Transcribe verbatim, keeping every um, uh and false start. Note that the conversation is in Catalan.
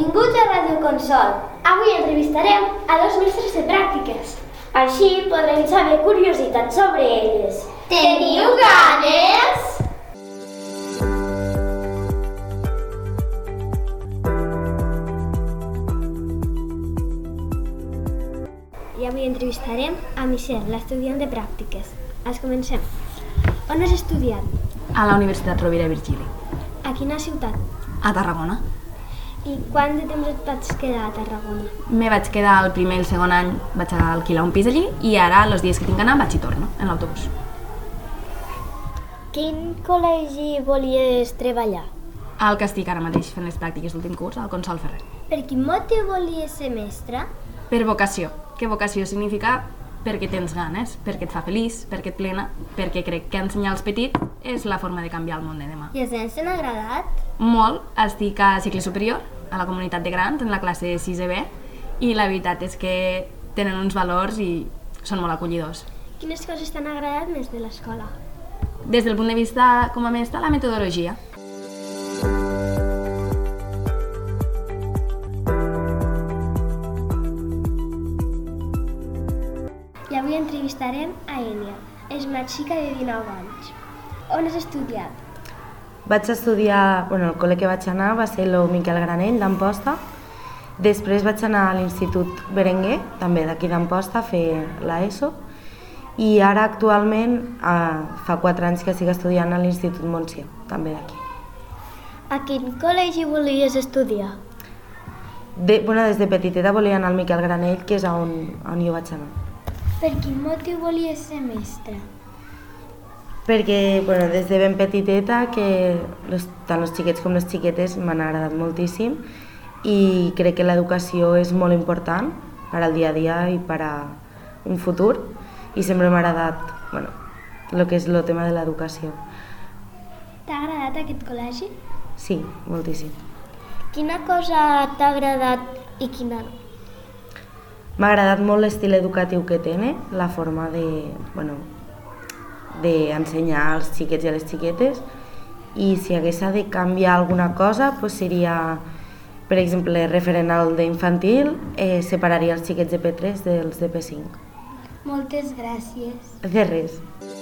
Benvinguts a Ràdio Consol. Avui entrevistarem a dos mestres de pràctiques. Així podrem saber curiositats sobre elles. Teniu ganes? I avui entrevistarem a Michelle, l'estudiant de pràctiques. Els comencem. On has estudiat? A la Universitat Rovira i Virgili. A quina ciutat? A Tarragona. I quant de temps et vaig quedar a Tarragona? Me vaig quedar el primer i el segon any, vaig alquilar un pis allí i ara, els dies que tinc d'anar, vaig i torno, en l'autobús. Quin col·legi volies treballar? Al que estic ara mateix fent les pràctiques d'últim curs, al Consol Ferrer. Per quin motiu volies ser mestra? Per vocació. Que vocació significa perquè tens ganes, perquè et fa feliç, perquè et plena, perquè crec que ensenyar als petits és la forma de canviar el món de demà. I els nens t'han agradat? Molt. Estic a cicle superior, a la comunitat de grans, en la classe sisè B, i la veritat és que tenen uns valors i són molt acollidors. Quines coses t'han agradat més de l'escola? Des del punt de vista com a mestra, la metodologia. I avui entrevistarem a Enya. És una xica de dinou anys. On has estudiat? Vaig estudiar, bueno, el col·le que vaig anar va ser el Miquel Granell d'Amposta. Després vaig anar a l'Institut Berenguer, també d'aquí d'Amposta, a fer l'ESO. I ara actualment eh, fa quatre anys que estic estudiant a l'Institut Montsió, també d'aquí. A quin col·legi volies estudiar? De, bueno, des de petiteta volia anar al Miquel Granell, que és on, on jo vaig anar. Per quin motiu volies ser mestra? Perquè bueno, des de ben petiteta que los, tant els xiquets com les xiquetes m'han agradat moltíssim i crec que l'educació és molt important per al dia a dia i per a un futur i sempre m'ha agradat bueno, el que és el tema de l'educació. T'ha agradat aquest col·legi? Sí, moltíssim. Quina cosa t'ha agradat i quina no? M'ha agradat molt l'estil educatiu que tenen, la forma de, bueno, d'ensenyar als xiquets i a les xiquetes i si hagués de canviar alguna cosa pues seria, per exemple, referent al d'infantil, eh, separaria els xiquets de P tres dels de P cinc. Moltes gràcies. De res.